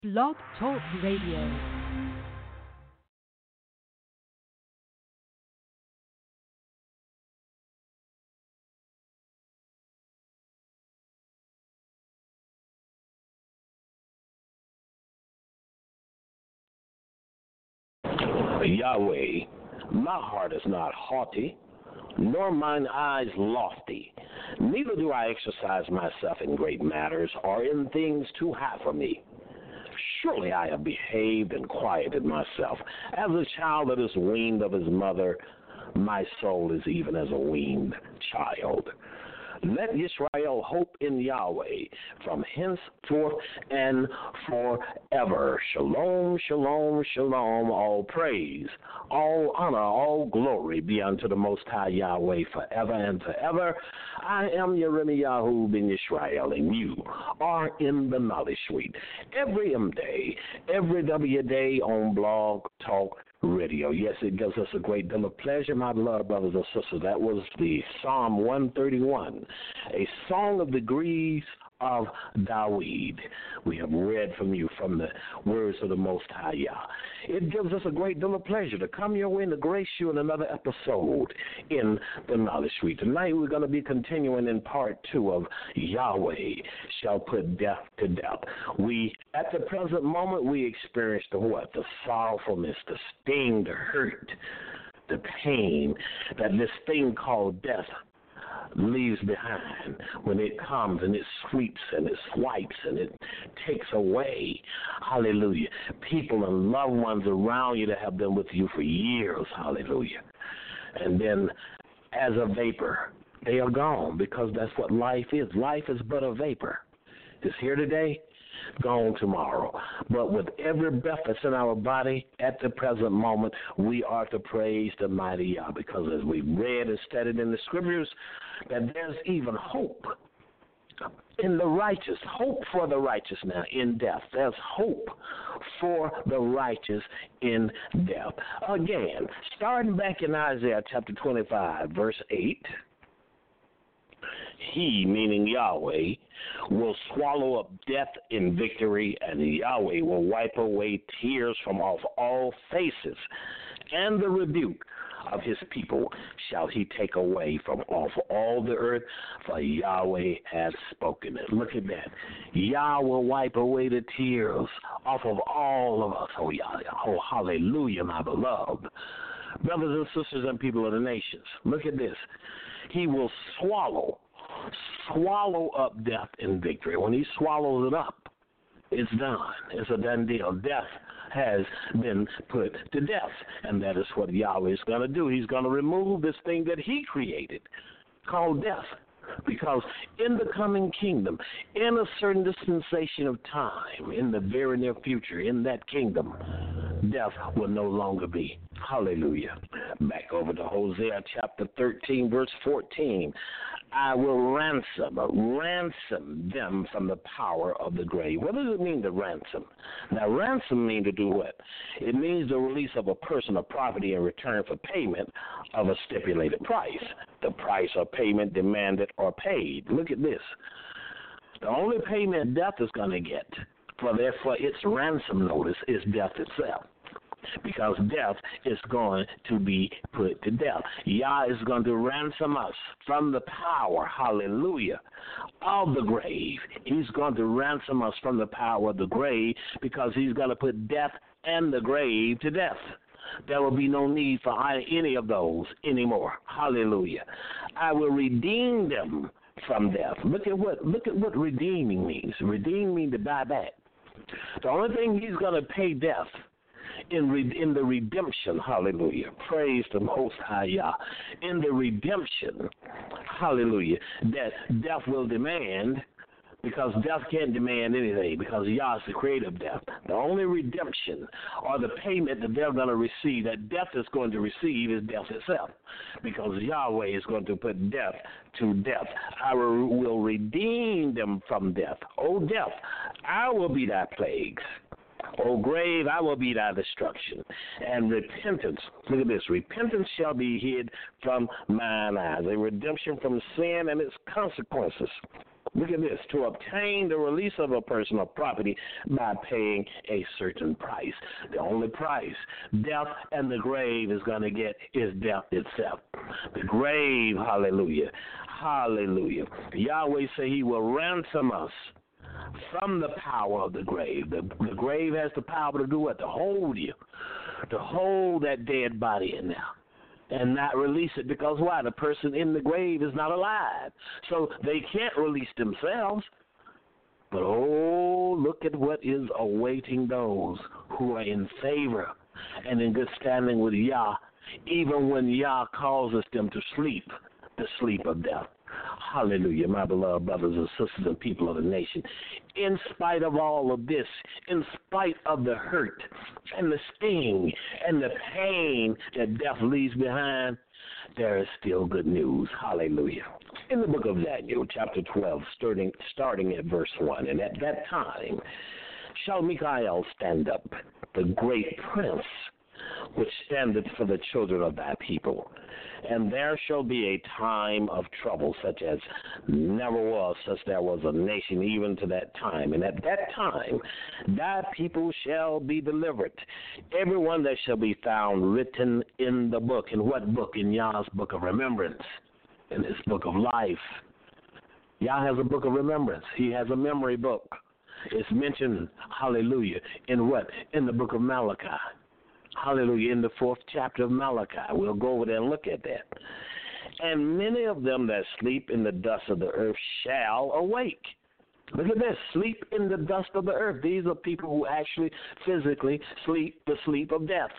Blog Talk Radio. Yahweh, my heart is not haughty, nor mine eyes lofty. Neither do I exercise myself in great matters or in things too high for me. Surely I have behaved and quieted myself. As a child that is weaned of his mother, my soul is even as a weaned child. Let Israel hope in Yahweh from henceforth and forever. Shalom, shalom, shalom. All praise, all honor, all glory be unto the Most High Yahweh forever and forever. I am Yirmiyahu ben Yisrael, and you are in the Knowledge Suite. Every M day, every W day on Blog Talk Radio. Yes, it gives us a great deal of pleasure, my beloved brothers and sisters. That was the Psalm 131, a song of degrees of Dawid. We have read from you from the words of the Most High Yah. It gives us a great deal of pleasure to come your way and to grace you in another episode in the Knowledge Suite. Tonight we're going to be continuing in part 2 of Yahweh shall put death to death. We, at the present moment, we experience the what? The sorrowfulness, the sting, the hurt, the pain that this thing called death leaves behind when it comes and it sweeps and it swipes and it takes away, hallelujah, people and loved ones around you that have been with you for years, hallelujah. And then as a vapor, they are gone, because that's what life is. Life is but a vapor. It's here today, gone tomorrow. But with every breath that's in our body at the present moment, we are to praise the mighty Yah, because as we've read and studied in the scriptures, that there's even hope in the righteous, hope for the righteous now in death. There's hope for the righteous in death. Again, starting back in Isaiah chapter 25, verse 8, He, meaning Yahweh, will swallow up death in victory, and Yahweh will wipe away tears from off all faces, and the rebuke of his people shall he take away from off all the earth, for Yahweh has spoken it. Look at that. Yah will wipe away the tears off of all of us. Oh, Yah, oh, hallelujah, my beloved. Brothers and sisters and people of the nations, look at this. He will swallow up death in victory. When he swallows it up, it's done. It's a done deal. Death has been put to death, and that is what Yahweh is going to do. He's going to remove this thing that he created called death, because in the coming kingdom, in a certain dispensation of time, in the very near future, in that kingdom, death will no longer be. Hallelujah. Back over to Hosea chapter 13, verse 14. I will ransom them from the power of the grave. What does it mean to ransom? Now, ransom means to do what? It means the release of a person or property in return for payment of a stipulated price. The price or payment demanded or paid. Look at this. The only payment death is going to get for its ransom notice is death itself, because death is going to be put to death. Yah is going to ransom us from the power, hallelujah, of the grave. He's going to ransom us from the power of the grave, because he's going to put death and the grave to death. There will be no need for any of those anymore. Hallelujah. I will redeem them from death. Look at what redeeming means. Redeem means to buy back. The only thing he's going to pay death in the redemption, hallelujah, praise the Most High Yah, in the redemption, hallelujah, that death will demand, because death can't demand anything, because Yah is the creator of death. The only redemption or the payment that they're going to receive, that death is going to receive, is death itself, because Yahweh is going to put death to death. I will redeem them from death. O death, I will be thy plagues. O grave, I will be thy destruction. And repentance, look at this, repentance shall be hid from mine eyes. A redemption from sin and its consequences. Look at this. To obtain the release of a person or property by paying a certain price. The only price death and the grave is going to get is death itself. The grave, hallelujah, hallelujah. Yahweh say he will ransom us from the power of the grave. The grave has the power to do what? To hold you, to hold that dead body in there and not release it, because why? The person in the grave is not alive, so they can't release themselves. But oh, look at what is awaiting those who are in favor and in good standing with Yah, even when Yah causes them to sleep, the sleep of death. Hallelujah, my beloved brothers and sisters and people of the nation. In spite of all of this, in spite of the hurt and the sting and the pain that death leaves behind, there is still good news. Hallelujah. In the book of Daniel, chapter 12, starting at verse 1, and at that time shall Michael stand up, the great prince, which standeth for the children of thy people. And there shall be a time of trouble such as never was, since there was a nation even to that time. And at that time thy people shall be delivered, everyone that shall be found written in the book. In what book? In Yah's book of remembrance, in his book of life. Yah has a book of remembrance. He has a memory book. It's mentioned, hallelujah, in what? In the book of Malachi. Hallelujah, in the 4th chapter of Malachi. We'll go over there and look at that. And many of them that sleep in the dust of the earth shall awake. Look at this, sleep in the dust of the earth. These are people who actually physically sleep the sleep of death.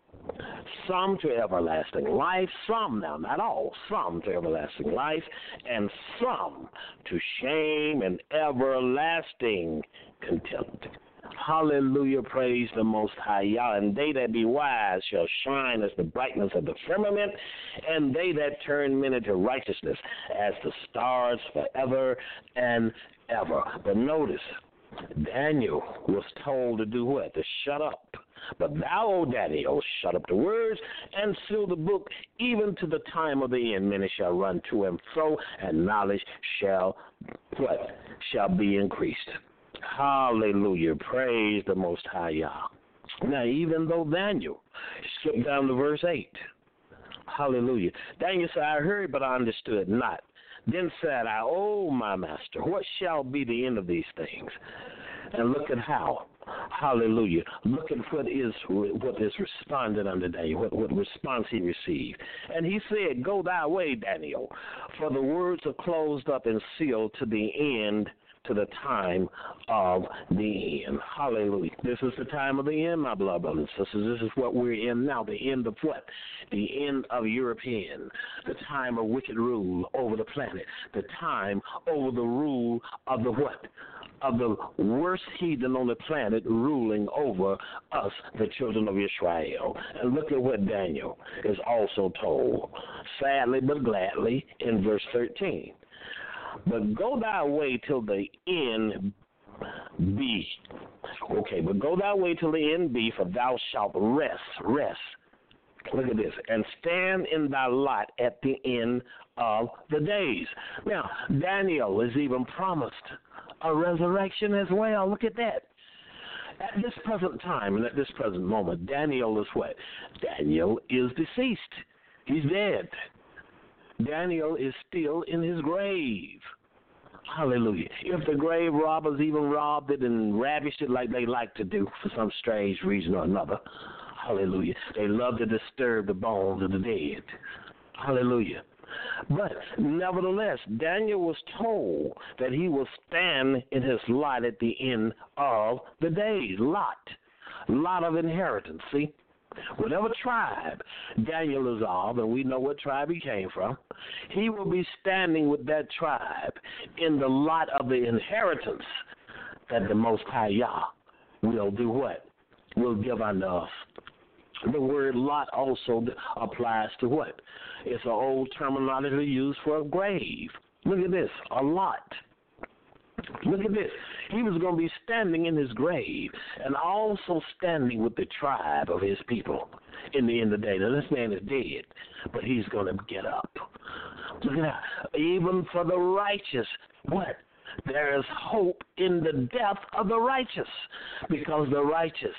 Some to everlasting life, some, now not all, some to everlasting life, and some to shame and everlasting contempt. Hallelujah, praise the Most High Yah. And they that be wise shall shine as the brightness of the firmament, and they that turn men into righteousness as the stars forever and ever. But notice, Daniel was told to do what? To shut up. But thou, O Daniel, shut up the words and seal the book, even to the time of the end. Many shall run to and fro, and knowledge shall what? Shall be increased. Hallelujah. Praise the Most High Yah. Now, even though Daniel, skip down to verse 8. Hallelujah. Daniel said, I heard, but I understood not. Then said I, O my master, what shall be the end of these things? And look at how. Hallelujah. Look at what is responded unto Daniel, what response he received. And he said, Go thy way, Daniel, for the words are closed up and sealed to the end, to the time of the end. Hallelujah. This is the time of the end, my beloved brothers and sisters. This is what we're in now. The end of what? The end of European. The time of wicked rule over the planet. The time over the rule of the what? Of the worst heathen on the planet ruling over us, the children of Israel. And look at what Daniel is also told, sadly but gladly, in verse 13. But go thy way till the end be. Okay, but go thy way till the end be, for thou shalt rest. Look at this. And stand in thy lot at the end of the days. Now, Daniel is even promised a resurrection as well. Look at that. At this present time and at this present moment, Daniel is what? Daniel is deceased. He's dead. Daniel is still in his grave. Hallelujah. If the grave robbers even robbed it and ravished it like they like to do for some strange reason or another, hallelujah, they love to disturb the bones of the dead. Hallelujah. But nevertheless, Daniel was told that he will stand in his lot at the end of the days. Lot of inheritance, see? Whatever tribe Daniel is of, and we know what tribe he came from, he will be standing with that tribe in the lot of the inheritance that the Most High Yah will do what? Will give unto us. The word lot also applies to what? It's an old terminology used for a grave. Look at this, a lot. Look at this. He was going to be standing in his grave and also standing with the tribe of his people in the end of the day. Now, this man is dead, but he's going to get up. Look at that. Even for the righteous, what? there is hope in the death of the righteous, because the righteous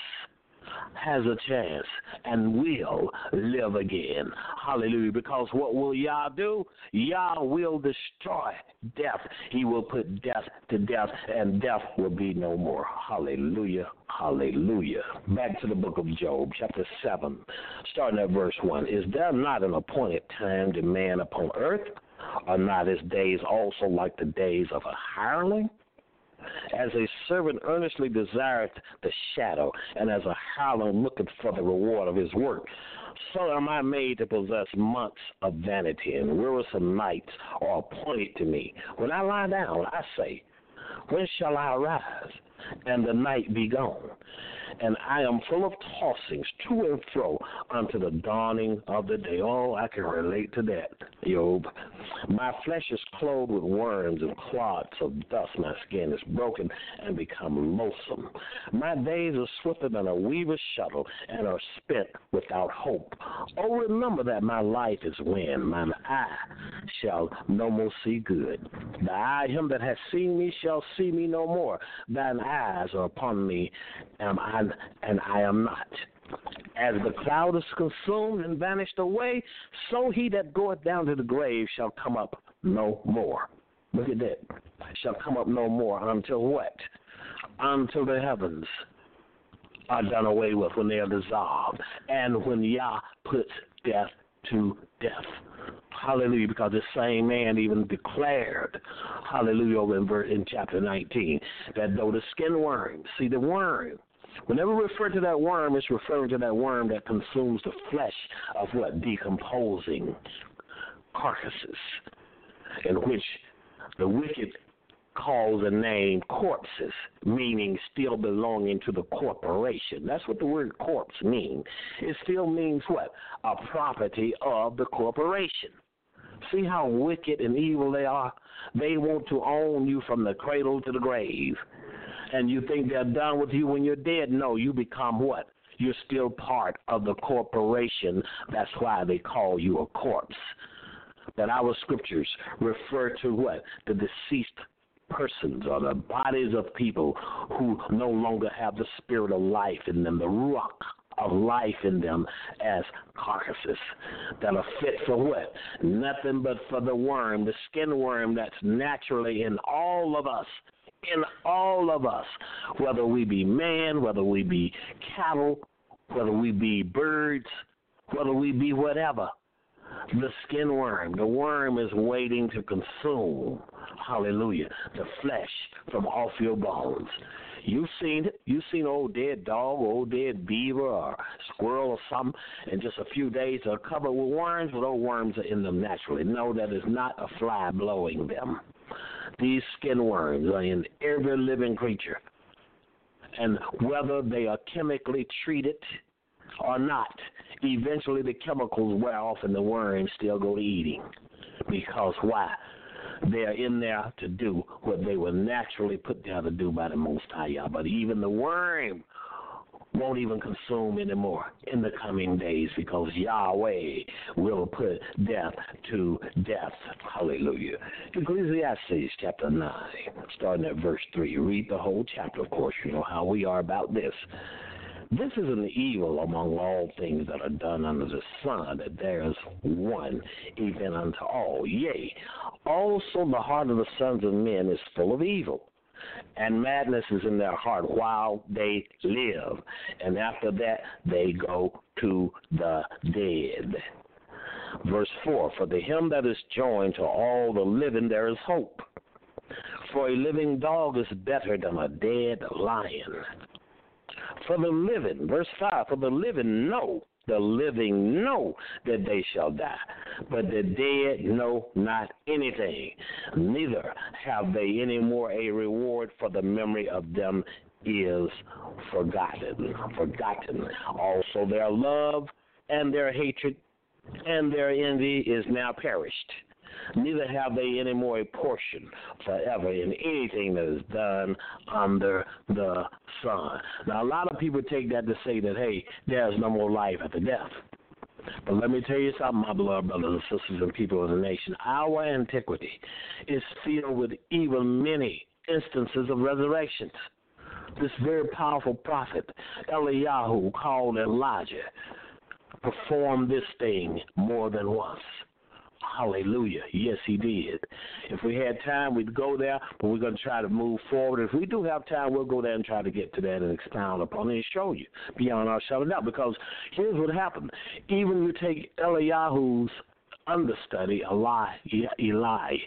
has a chance and will live again. Hallelujah. Because what will Yah do? Yah will destroy death. He will put death to death, and death will be no more. Hallelujah. Hallelujah. Back to the book of Job, chapter 7, starting at verse 1. Is there not an appointed time to man upon earth? Are not his days also like the days of a hireling? As a servant earnestly desireth the shadow, and as a hireling looketh for the reward of his work, so am I made to possess months of vanity, and wearisome nights are appointed to me. When I lie down, I say, when shall I arise, and the night be gone? And I am full of tossings to and fro unto the dawning of the day. Oh, I can relate to that, Job. My flesh is clothed with worms and clods of dust. My skin is broken and become loathsome. My days are swifter than a weaver's shuttle and are spent without hope. Oh, remember that my life is wind. Mine eye shall no more see good. The eye of him that has seen me shall see me no more. Thine eyes are upon me, and I am not. As the cloud is consumed and vanished away, so he that goeth down to the grave shall come up no more. Look at that. Shall come up no more until what? Until the heavens are done away with, when they are dissolved, and when Yah puts death to death. Hallelujah, because the same man even declared, hallelujah, over in chapter 19, that though the skin worm, see the worm, whenever we refer to that worm, it's referring to that worm that consumes the flesh of what? Decomposing carcasses, in which the wicked calls a name corpses, meaning still belonging to the corporation. That's what the word corpse means. It still means what? A property of the corporation. See how wicked and evil they are? They want to own you from the cradle to the grave. And you think they're done with you when you're dead? No, you become what? You're still part of the corporation. That's why they call you a corpse. That our scriptures refer to what? The deceased persons, or the bodies of people who no longer have the spirit of life in them, the ruach of life in them, as carcasses that are fit for what? Nothing but for the worm, the skin worm that's naturally in all of us. In all of us, whether we be man, whether we be cattle, whether we be birds, whether we be whatever. The skin worm, the worm is waiting to consume, hallelujah, the flesh from off your bones. You've seen it. You've seen old dead dog, old dead beaver, or squirrel or something, in just a few days are covered with worms, but those worms are in them naturally. No, that is not a fly blowing them. These skin worms are in every living creature. And whether they are chemically treated or not, eventually the chemicals wear off and the worms still go to eating. Because why? They're in there to do what they were naturally put there to do by the Most High. But even the worm won't even consume anymore in the coming days, because Yahweh will put death to death. Hallelujah. Ecclesiastes chapter 9, starting at verse 3. Read the whole chapter, of course. You know how we are about this. This is an evil among all things that are done under the sun, that there is one, even unto all. Yea, also the heart of the sons of men is full of evil, and madness is in their heart while they live, and after that they go to the dead. Verse 4, for to him that is joined to all the living there is hope. For a living dog is better than a dead lion. For the living, verse 5, for the living know that they shall die, but the dead know not anything, neither have they any more a reward, for the memory of them is forgotten. Also their love and their hatred and their envy is now perished. Neither have they any more a portion forever in anything that is done under the sun. Now, a lot of people take that to say that, hey, there's no more life after death. But let me tell you something, my beloved brothers and sisters and people of the nation. Our antiquity is filled with even many instances of resurrections. This very powerful prophet, Eliyahu, called Elijah, performed this thing more than once. Hallelujah. Yes, he did. If we had time, we'd go there, but we're going to try to move forward. If we do have time, we'll go there and try to get to that and expound upon it and show you beyond our shadow of doubt. Because here's what happened. Even you take Eliyahu's understudy, Elisha,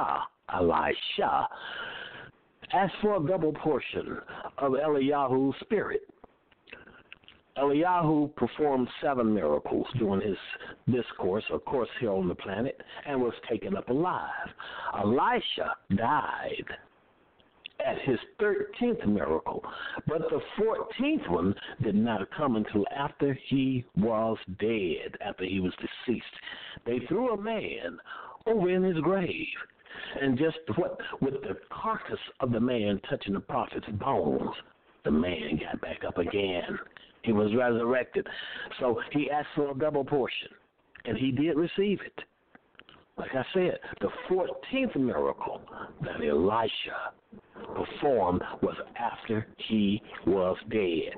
asked for a double portion of Eliyahu's spirit. Eliyahu performed 7 miracles during his discourse, of course, here on the planet, and was taken up alive. Elisha died at his 13th miracle, but the 14th one did not come until after he was dead, after he was deceased. They threw a man over in his grave, and just with the carcass of the man touching the prophet's bones, the man got back up again. He was resurrected. So he asked for a double portion, and he did receive it. Like I said, the 14th miracle that Elisha performed was after he was dead.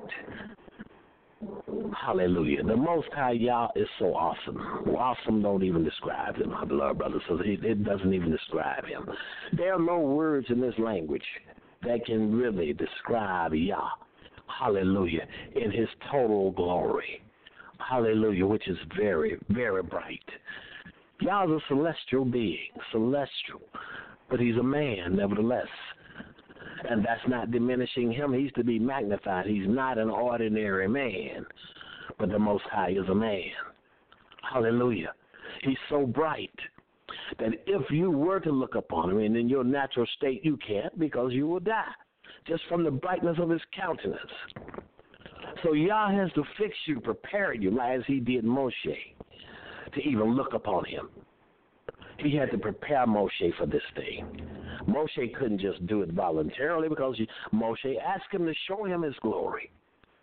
Hallelujah. The Most High Yah is so awesome. Awesome don't even describe him, my beloved brothers. So it doesn't even describe him. There are no words in this language that can really describe Yah. Hallelujah. In his total glory. Hallelujah, which is very, very bright. Yah is a celestial being, celestial. But he's a man, nevertheless. And that's not diminishing him. He's to be magnified. He's not an ordinary man. But the Most High is a man. Hallelujah. He's so bright that if you were to look upon him, and in your natural state you can't because you will die, just from the brightness of his countenance. So Yah has to fix you, prepare you, as he did Moshe, to even look upon him. He had to prepare Moshe for this thing. Moshe couldn't just do it voluntarily because Moshe asked him to show him his glory.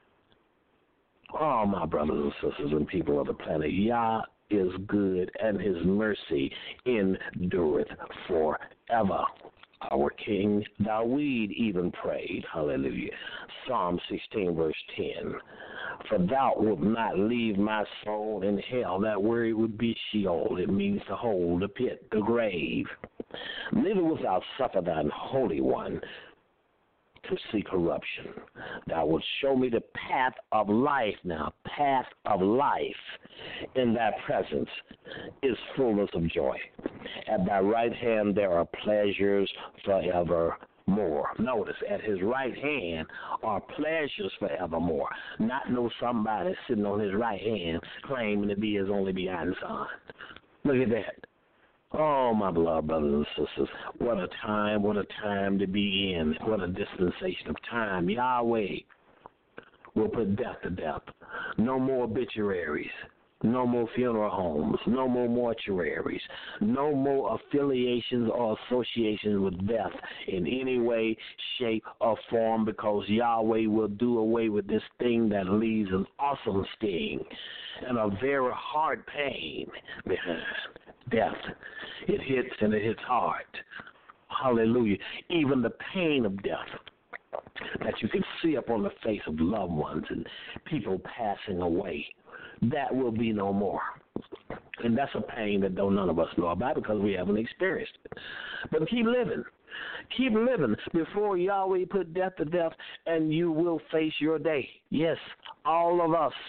Oh, my brothers and sisters and people of the planet, Yah is good and his mercy endureth forever. Our King Dawid even prayed, hallelujah, Psalm 16, verse 10, for thou wilt not leave my soul in hell. That word would be Sheol. It means the hole, the pit, the grave. Neither wilt thou suffer thine Holy One to see corruption. Thou wilt show me the path of life. Now, path of life in thy presence is fullness of joy. At thy right hand there are pleasures forevermore. Notice, at his right hand are pleasures forevermore. Not no somebody sitting on his right hand claiming to be his only begotten son. Look at that. Oh, my beloved brothers and sisters, what a time to be in. What a dispensation of time. Yahweh will put death to death. No more obituaries. No more funeral homes. No more mortuaries. No more affiliations or associations with death in any way, shape, or form, because Yahweh will do away with this thing that leaves an awesome sting and a very hard pain behind. Death. It hits and it hits hard. Hallelujah. Even the pain of death that you can see up on the face of loved ones and people passing away, that will be no more. And that's a pain that none of us know about because we haven't experienced it. But keep living. Keep living before Yahweh put death to death, and you will face your day. Yes, all of us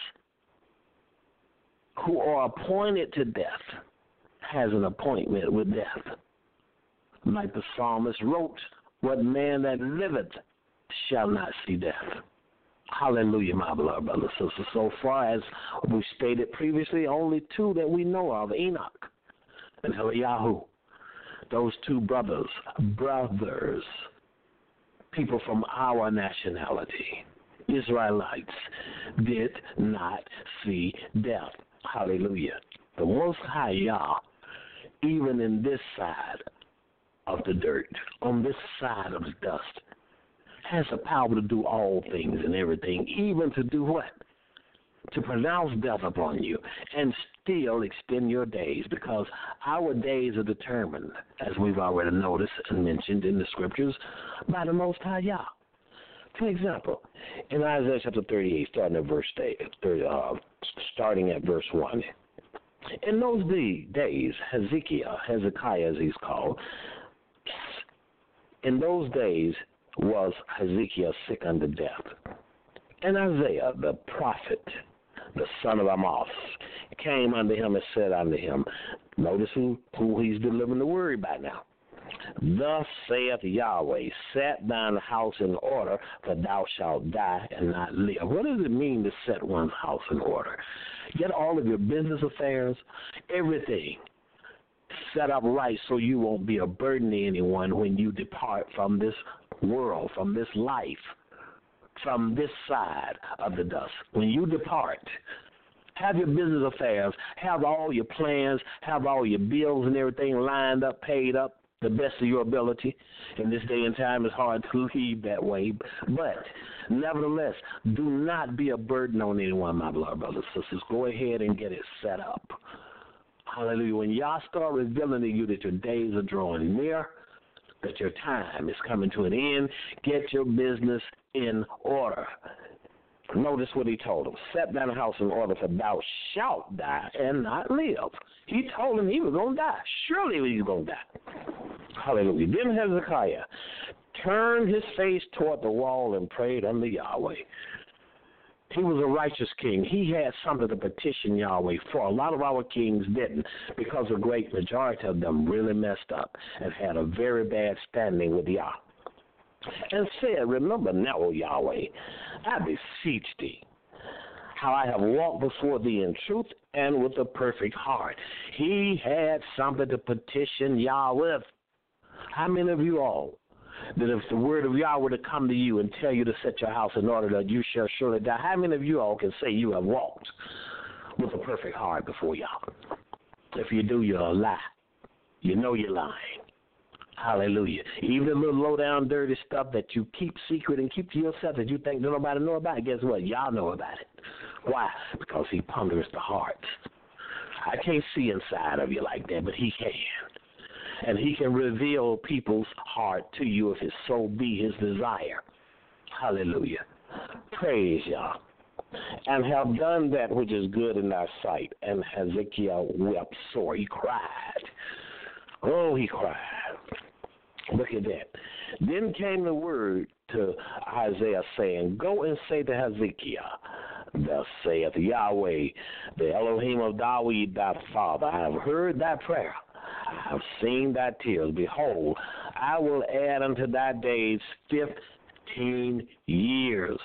who are appointed to death has an appointment with death. Like the psalmist wrote, what man that liveth shall not see death. Hallelujah, my beloved brothers and sisters. So far as we stated previously, only 2 that we know of, Enoch and Eliyahu. Those 2 brothers, people from our nationality, Israelites, did not see death. Hallelujah. The Most High Yah, even in this side of the dirt, on this side of the dust, has the power to do all things and everything, even to do what? to pronounce death upon you and still extend your days, because our days are determined, as we've already noticed and mentioned in the scriptures, by the Most High Yah. For example, in Isaiah chapter 38, starting at verse 1, in those days, Hezekiah as he's called, in those days was Hezekiah sick unto death. And Isaiah, the prophet, the son of Amoz, came unto him and said unto him, notice who he's delivering the word by now. Thus saith Yahweh, set thine house in order, for thou shalt die and not live. What does it mean to set one's house in order? Get all of your business affairs, everything set up right so you won't be a burden to anyone when you depart from this world, from this life, from this side of the dust. When you depart, have your business affairs, have all your plans, have all your bills and everything lined up, paid up, the best of your ability. In this day and time, it's hard to leave that way. But nevertheless, do not be a burden on anyone, my beloved brothers and sisters. Go ahead and get it set up. Hallelujah. When Yah start revealing to you that your days are drawing near, that your time is coming to an end, get your business in order. Notice what he told him. Set thine house in order, for thou shalt die and not live. He told him he was going to die. Surely he was going to die. Hallelujah. Then Hezekiah turned his face toward the wall and prayed unto Yahweh. He was a righteous king. He had something to petition Yahweh for. A lot of our kings didn't, because a great majority of them really messed up and had a very bad standing with Yah. And said, remember now, O Yahweh, I beseech thee, how I have walked before thee in truth and with a perfect heart. He had something to petition Yah with. How many of you all, that if the word of Yah were to come to you and tell you to set your house in order that you shall surely die, how many of you all can say you have walked with a perfect heart before Yah? If you do, you're a lie. You know you're lying. Hallelujah. Even the little low-down, dirty stuff that you keep secret and keep to yourself that you think nobody know about, guess what? Y'all know about it. Why? Because he ponders the heart. I can't see inside of you like that, but he can. And he can reveal people's heart to you if it so be his desire. Hallelujah. Praise Yah. And have done that which is good in thy sight. And Hezekiah wept sore. He cried. Oh, he cried. Look at that. Then came the word to Isaiah saying, go and say to Hezekiah, thus saith Yahweh, the Elohim of Dawid, thy father, I have heard thy prayer. I have seen thy tears. Behold, I will add unto thy days 15 years.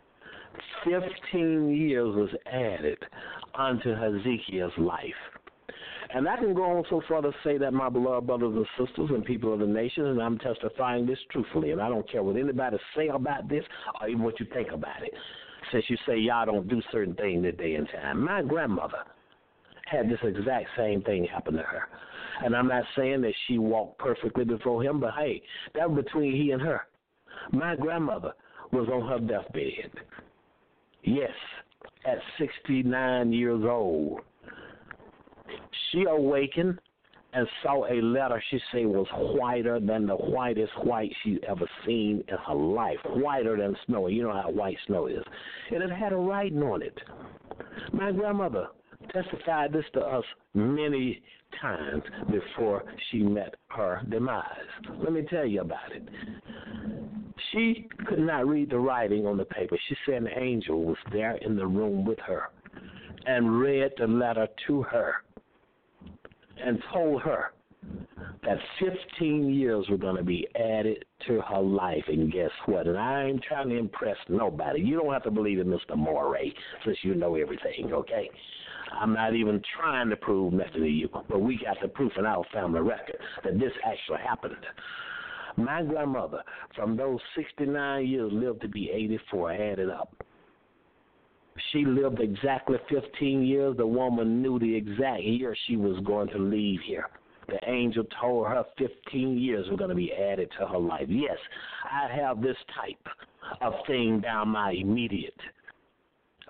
15 years was added unto Hezekiah's life. And I can go on so far to say that, my beloved brothers and sisters and people of the nation, and I'm testifying this truthfully, and I don't care what anybody say about this or even what you think about it. Since you say y'all don't do certain things this day and time. My grandmother had this exact same thing happen to her. And I'm not saying that she walked perfectly before him, but hey, that was between he and her. My grandmother was on her deathbed. Yes, at 69 years old. She awakened and saw a letter she said was whiter than the whitest white she's ever seen in her life. Whiter than snow. You know how white snow is. And it had a writing on it. My grandmother testified this to us many times before she met her demise. Let me tell you about it. She could not read the writing on the paper. She said an angel was there in the room with her and read the letter to her and told her that 15 years were going to be added to her life. And guess what? And I ain't trying to impress nobody. You don't have to believe in Mr. Moray since you know everything, okay? I'm not even trying to prove nothing to you, but we got the proof in our family record that this actually happened. My grandmother, from those 69 years, lived to be 84, added up. She lived exactly 15 years. The woman knew the exact year she was going to leave here. The angel told her 15 years were going to be added to her life. Yes, I have this type of thing down my immediate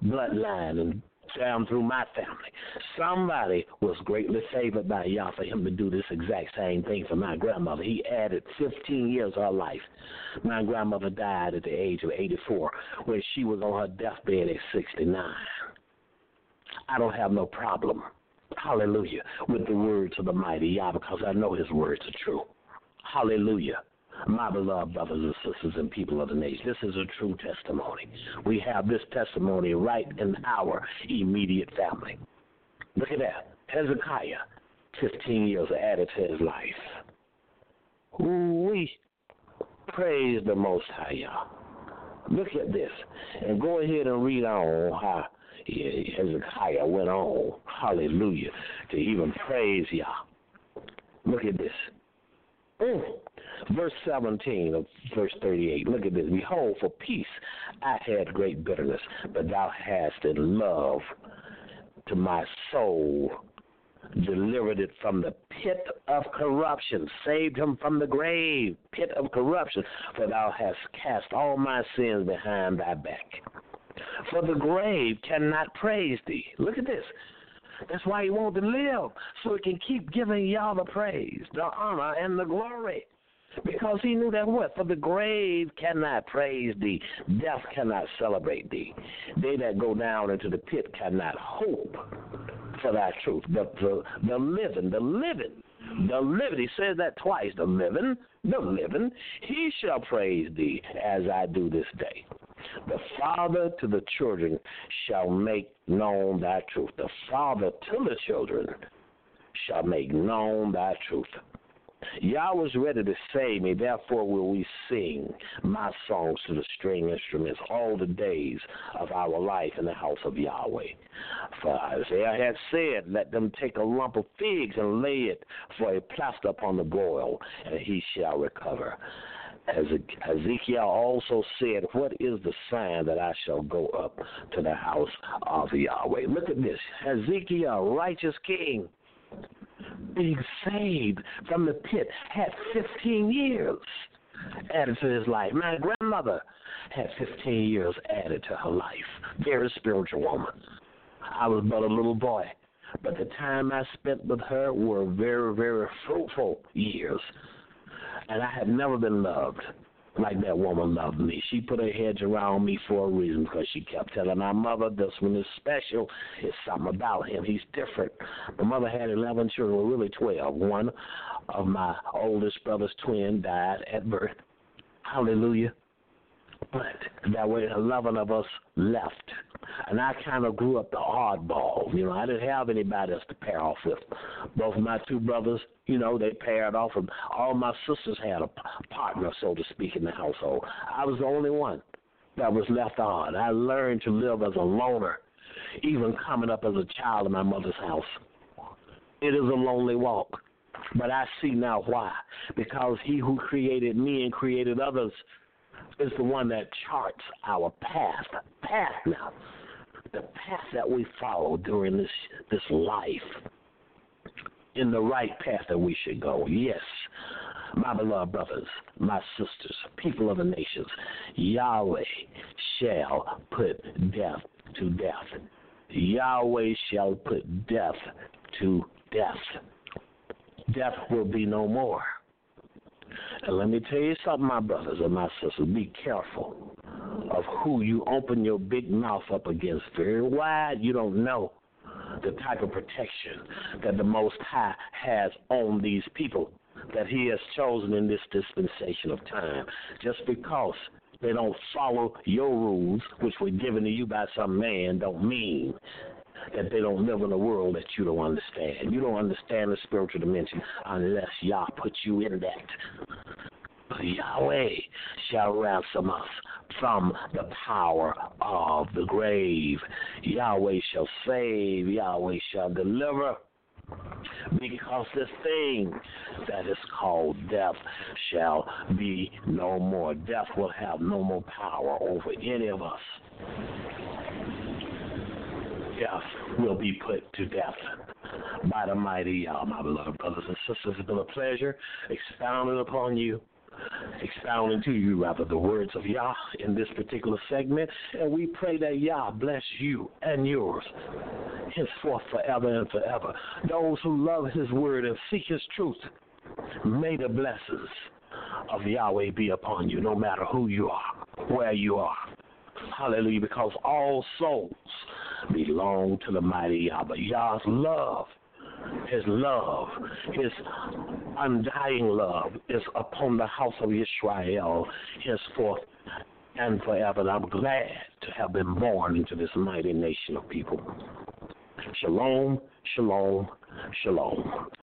bloodline and down through my family. Somebody was greatly favored by Yah for him to do this exact same thing for my grandmother. He added 15 years of her life. My grandmother died at the age of 84 when she was on her deathbed at 69. I don't have no problem, hallelujah, with the words of the mighty Yah because I know his words are true. Hallelujah. My beloved brothers and sisters and people of the nation, this is a true testimony. We have this testimony right in our immediate family. Look at that. Hezekiah, 15 years added to his life. We praise the Most High Yah. Look at this. And go ahead and read on how Hezekiah went on, hallelujah, to even praise Yah. Look at this. Verse 17 of verse 38. Look at this. Behold, for peace I had great bitterness, but thou hast in love to my soul delivered it from the pit of corruption, saved him from the grave, pit of corruption, for thou hast cast all my sins behind thy back. For the grave cannot praise thee. Look at this. That's why he wanted to live, so he can keep giving y'all the praise, the honor, and the glory. Because he knew that what? For the grave cannot praise thee. Death cannot celebrate thee. They that go down into the pit cannot hope for thy truth. But the living, he says that twice, the living, he shall praise thee as I do this day. The father to the children shall make known thy truth. The father to the children shall make known thy truth. Yah was ready to save me, therefore will we sing my songs to the string instruments all the days of our life in the house of Yahweh. For Isaiah had said, let them take a lump of figs and lay it for a plaster upon the boil, and he shall recover. As Ezekiel also said, what is the sign that I shall go up to the house of Yahweh? Look at this. Ezekiel, righteous king, being saved from the pit, had 15 years added to his life. My grandmother had 15 years added to her life. Very spiritual woman. I was but a little boy, but the time I spent with her were very, very fruitful years. And I had never been loved like that woman loved me. She put her hedge around me for a reason because she kept telling my mother, this one is special. It's something about him. He's different. My mother had 11 children, well, really 12. One of my oldest brother's twin died at birth. Hallelujah. But there were 11 of us left. And I kind of grew up the oddball. You know, I didn't have anybody else to pair off with. Both of my two brothers, you know, they paired off. And all my sisters had a partner, so to speak, in the household. I was the only one that was left on. I learned to live as a loner, even coming up as a child in my mother's house. It is a lonely walk. But I see now why. Because he who created me and created others is the one that charts our path now, the path that we follow during this life, in the right path that we should go. Yes, my beloved brothers, my sisters, people of the nations, Yahweh shall put death to death. Yahweh shall put death to death. Death will be no more. And let me tell you something, my brothers and my sisters, be careful of who you open your big mouth up against. Very wide, you don't know the type of protection that the Most High has on these people that he has chosen in this dispensation of time. Just because they don't follow your rules, which were given to you by some man, don't mean that they don't live in a world that you don't understand. You don't understand the spiritual dimension unless Yah puts you in that. But Yahweh shall ransom us from the power of the grave. Yahweh shall save. Yahweh shall deliver. Because this thing that is called death shall be no more. Death will have no more power over any of us. Death will be put to death by the mighty Yah, my beloved brothers and sisters. It's been a pleasure expounding upon you expounding to you, rather, the words of Yah in this particular segment. And we pray that Yah bless you and yours henceforth forever and forever. Those who love his word and seek his truth, may the blessings of Yahweh be upon you, no matter who you are, where you are. Hallelujah, because all souls belong to the mighty Yah. But Yah's love, his undying love is upon the house of Israel henceforth and forever. And I'm glad to have been born into this mighty nation of people. Shalom, shalom, shalom.